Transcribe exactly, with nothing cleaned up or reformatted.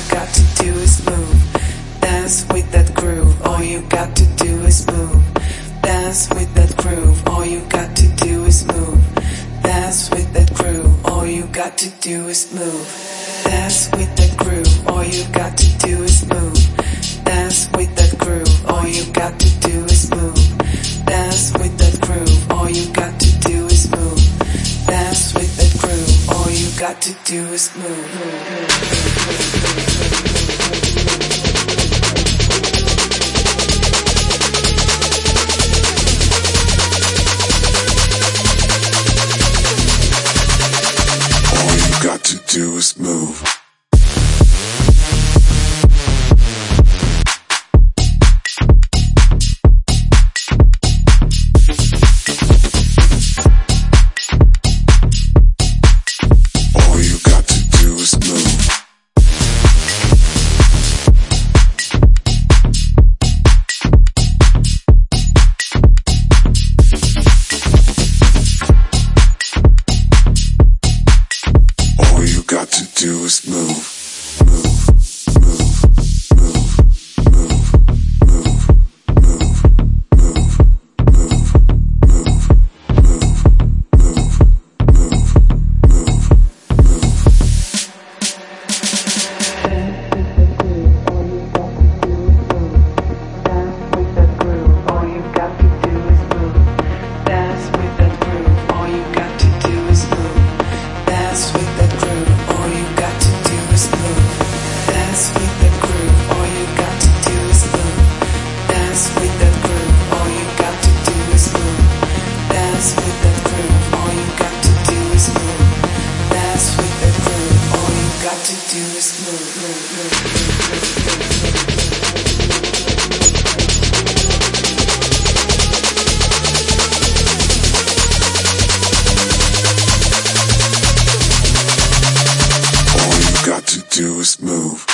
got to do is move. Dance with that groove. All you got to do is move. Dance with that groove. All you got to do is move. Dance with that groove. All you got to do is move. Dance with that groove. All you got to do is move. Dance with that groove. All you got to do is move. Dance with that groove. All you got to do is move. Dance with that groove. All you got to do is move. Got to do is move. All you got to do is move. Got to do is move, move, move, move, move, move, move, move, move, move, move, move, move, move, move. Dance with that groove. All you got to do is move. Dance with that groove. All you got to do is move. Dance with that groove. All you got to do is move. Dance with that groove. All you got to do is move. Dance with that groove. All you got to do is move. Dance with that groove. All you got to do is move. Got to do is move.